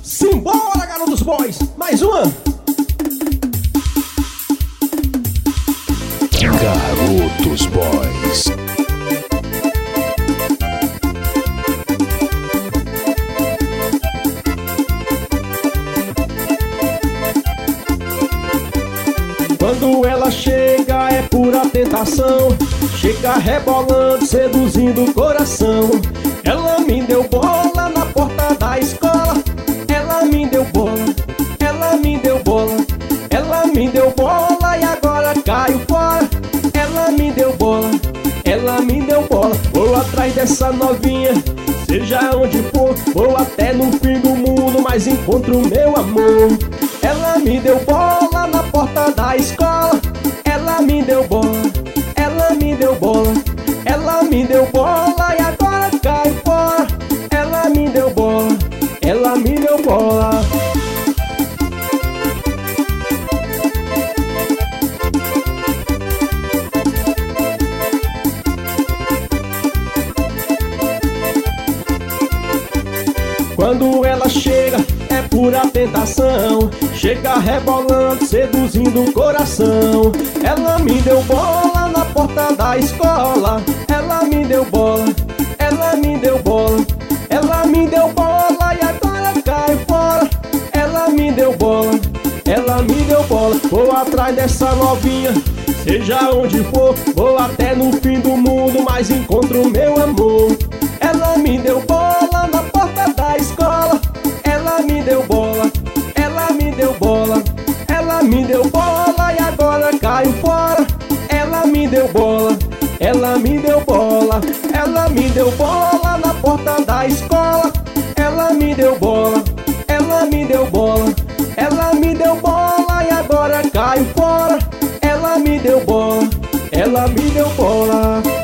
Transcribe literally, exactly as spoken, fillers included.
Simbora, garotos boys! Mais uma! Garotos Boys. Quando ela chega é pura tentação, chega rebolando, seduzindo o coração. Ela me deu bola na porta da escola, ela me deu bola, ela me deu bola, ela me deu bola e agora caiu fora. Ela me deu bola, ela me deu bola. Vou atrás dessa novinha, seja onde for, vou até no fim do mundo, mas encontro meu amor. Ela me deu bola na porta da escola, ela me deu bola, ela me deu bola, ela me deu bola e agora cai fora. Ela me deu bola, ela me deu bola. Quando ela chega é pura tentação, chega rebolando, seduzindo o coração. Ela me deu bola na porta da escola, ela me deu bola, ela me deu bola, ela me deu bola e agora cai fora. Ela me deu bola, ela me deu bola. Vou atrás dessa novinha, seja onde for, vou até no fim do mundo, mas encontro meu amor. Ela me deu bola na porta da escola, ela me deu bola, ela me deu bola, ela me deu bola e agora caiu fora. Ela me deu bola, ela me deu bola, ela me deu bola na porta da escola, ela me deu bola, ela me deu bola, ela me deu bola e agora caiu fora. Ela me deu bola, ela me deu bola.